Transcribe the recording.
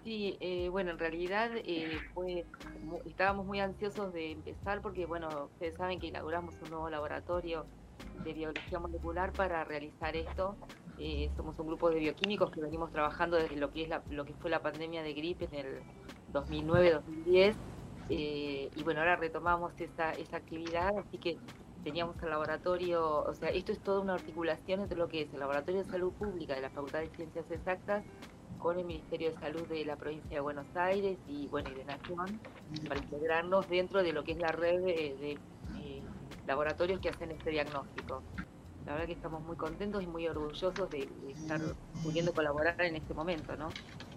Sí, bueno, en realidad estábamos muy ansiosos de empezar porque, bueno, ustedes saben que inauguramos un nuevo laboratorio de biología molecular para realizar esto. Somos un grupo de bioquímicos que venimos trabajando desde lo que lo que fue la pandemia de gripe en el 2009-2010. Y bueno, ahora retomamos esa actividad, así que teníamos el laboratorio, o sea, esto es toda una articulación entre lo que es el Laboratorio de Salud Pública de la Facultad de Ciencias Exactas con el Ministerio de Salud de la provincia de Buenos Aires y bueno, y de Nación, para integrarnos dentro de lo que es la red de laboratorios que hacen este diagnóstico. La verdad que estamos muy contentos y muy orgullosos de estar pudiendo colaborar en este momento, ¿no?